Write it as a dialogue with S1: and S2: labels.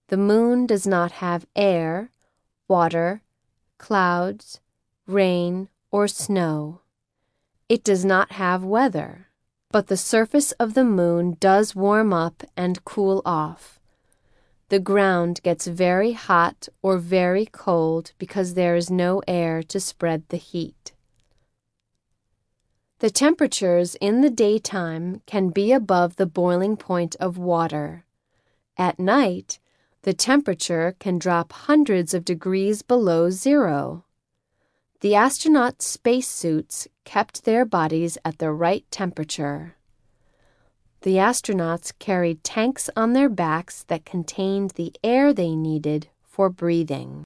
S1: The moon does not have air, water, clouds, rain, or snow. It does not have weather, but the surface of the moon does warm up and cool off. The ground gets very hot or very cold because there is no air to spread the heat. The temperatures in the daytime can be above the boiling point of water. At night, the temperature can drop hundreds of degrees below zero. The astronauts' spacesuits kept their bodies at the right temperature. The astronauts carried tanks on their backs that contained the air they needed for breathing.